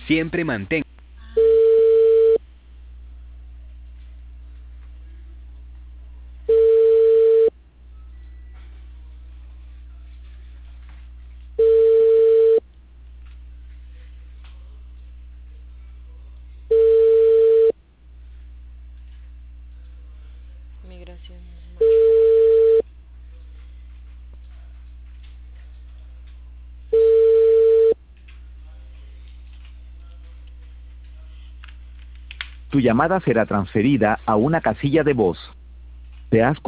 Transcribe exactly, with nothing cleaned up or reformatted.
Siempre mantén. Migración. Tu llamada será transferida a una casilla de voz. ¿Te has